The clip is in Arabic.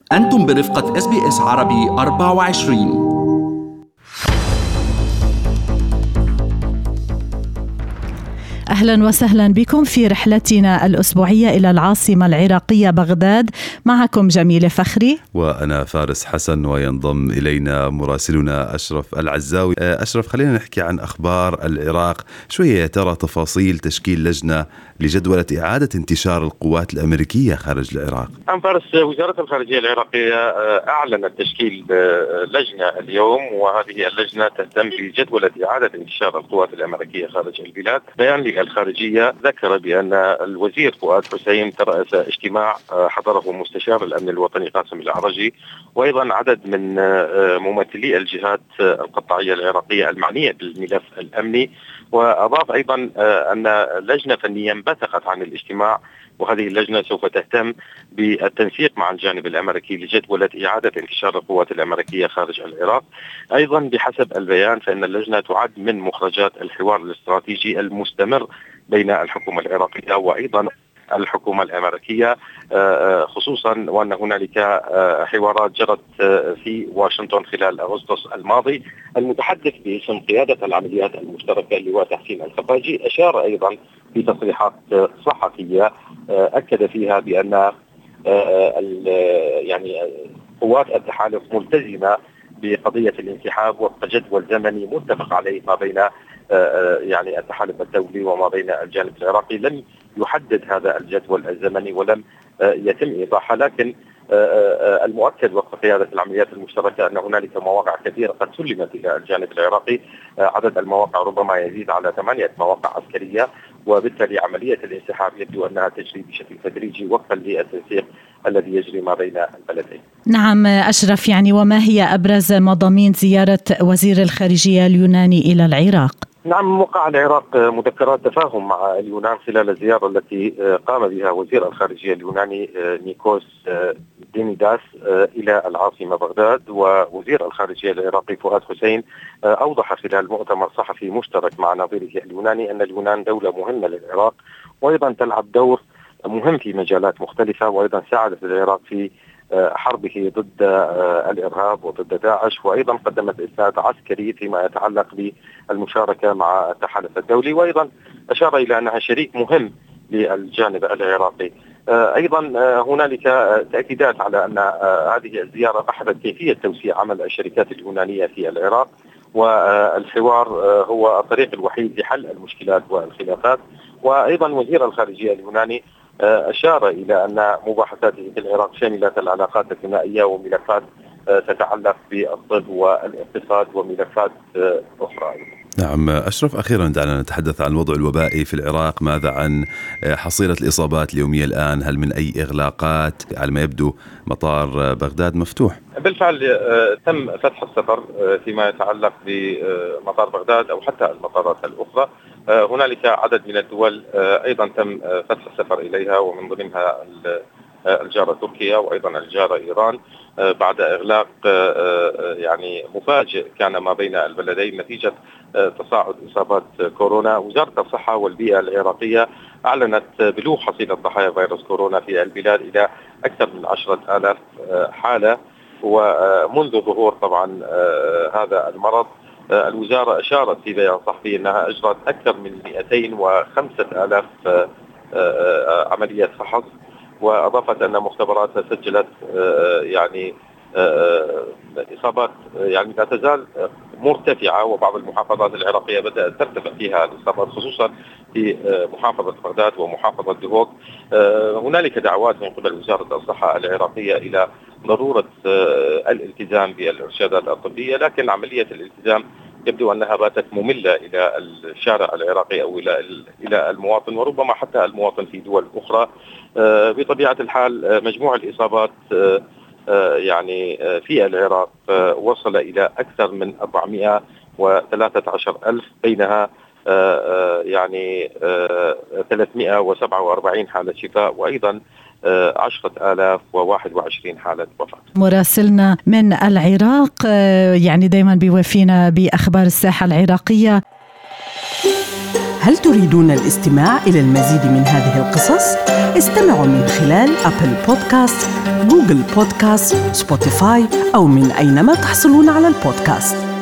أنتم برفقة SBS عربي 24. أهلا وسهلا بكم في رحلتنا الأسبوعية إلى العاصمة العراقية بغداد. معكم جميلة فخري وأنا فارس حسن، وينضم إلينا مراسلنا أشرف العزاوي. أشرف، خلينا نحكي عن أخبار العراق شوية. ترى تفاصيل تشكيل لجنة لجدولة إعادة انتشار القوات الأمريكية خارج العراق. عن فارس، وزارة الخارجية العراقية أعلنت تشكيل لجنة اليوم، وهذه اللجنة تهتم بجدولة إعادة انتشار القوات الأمريكية خارج البلاد. بيان للخارجية ذكر بأن الوزير فؤاد حسين ترأس اجتماع حضره مستشار الأمن الوطني قاسم الأعرجي، وأيضا عدد من ممثلي الجهات القطاعية العراقية المعنية بالملف الأمني. وأضاف أيضا أن لجنة فنية انبثقت عن الاجتماع، وهذه اللجنة سوف تهتم بالتنسيق مع الجانب الأمريكي لجدولة إعادة انتشار القوات الأمريكية خارج العراق. أيضا بحسب البيان فإن اللجنة تعد من مخرجات الحوار الاستراتيجي المستمر بين الحكومة العراقية وأيضا الحكومة الأمريكية، خصوصا وأن هنالك حوارات جرت في واشنطن خلال أغسطس الماضي. المتحدث باسم قيادة العمليات المشتركة اللواء تحسين الخفاجي أشار أيضا في تصريحات صحفية أكد فيها بأن يعني قوات التحالف ملتزمة بقضية الانسحاب وفق جدول زمني متفق عليه ما بين يعني التحالف الدولي وما بين الجانب العراقي. لم يحدد هذا الجدول الزمني ولم يتم إيضاحه، لكن المؤكد وفق قيادة العمليات المشتركة أن هنالك مواقع كثيرة قد سلمت إلى الجانب العراقي. عدد المواقع ربما يزيد على 8 مواقع عسكرية، وبالتالي عملية الانسحاب يبدو أنها تجري بشكل تدريجي وفقا للتنسيق الذي يجري ما بين البلدين. نعم أشرف، يعني وما هي أبرز مضامين زيارة وزير الخارجية اليوناني إلى العراق؟ نعم، وقع العراق مذكرات تفاهم مع اليونان خلال الزيارة التي قام بها وزير الخارجية اليوناني نيكوس ديميداس إلى العاصمة بغداد. ووزير الخارجية العراقي فؤاد حسين أوضح خلال مؤتمر صحفي مشترك مع نظيره اليوناني أن اليونان دولة مهمة للعراق، وأيضا تلعب دور مهم في مجالات مختلفة، وأيضا ساعدت العراق في حربه ضد الإرهاب وضد داعش، وأيضا قدمت إسناد عسكري فيما يتعلق بالمشاركة مع التحالف الدولي، وأيضا أشار إلى أنها شريك مهم للجانب العراقي. أيضا هنالك تأكيدات على أن هذه الزيارة بحثت كيفية توسيع عمل الشركات اليونانية في العراق، والحوار هو الطريق الوحيد لحل المشكلات والخلافات. وأيضا وزير الخارجية اليوناني أشار إلى أن مباحثاته في العراق شملت العلاقات الثنائية وملفات تتعلق بالطب والاقتصاد وملفات أخرى. نعم أشرف، أخيرا دعنا نتحدث عن الوضع الوبائي في العراق. ماذا عن حصيلة الإصابات اليومية الآن؟ هل من أي إغلاقات؟ على ما يبدو مطار بغداد مفتوح. بالفعل تم فتح السفر فيما يتعلق بمطار بغداد أو حتى المطارات الأخرى. هنالك عدد من الدول أيضا تم فتح السفر إليها، ومن ضمنها الجارة تركيا وأيضا الجارة إيران، بعد إغلاق يعني مفاجئ كان ما بين البلدين نتيجة تصاعد إصابات كورونا. وزارة الصحة والبيئة العراقية أعلنت بلوغ حصيلة ضحايا فيروس كورونا في البلاد إلى أكثر من 10,000 حالة. ومنذ ظهور طبعا هذا المرض الوزارة أشارت في بيان صحفي أنها أجرت أكثر من 205,000 عملية فحص، وأضافت أن مختبراتها سجلت يعني إصابات يعني لا تزال مرتفعة، وبعض المحافظات العراقية بدأت ترتفع فيها الإصابات خصوصا في محافظة بغداد ومحافظة دهوك. هنالك دعوات من قبل وزارة الصحة العراقية إلى ضرورة الالتزام بالإرشادات الطبية، لكن عملية الالتزام يبدو أنها باتت مملة إلى الشارع العراقي أو إلى المواطن، وربما حتى المواطن في دول أخرى. بطبيعة الحال مجموع الإصابات يعني في العراق وصل إلى أكثر من 413,000، بينها يعني 347 حالة شفاء، وأيضا 10,021 حالة وفاة. مراسلنا من العراق يعني دايما بيوفينا بأخبار الساحة العراقية. هل تريدون الاستماع إلى المزيد من هذه القصص؟ استمعوا من خلال أبل بودكاست، جوجل بودكاست، سبوتيفاي أو من أينما تحصلون على البودكاست.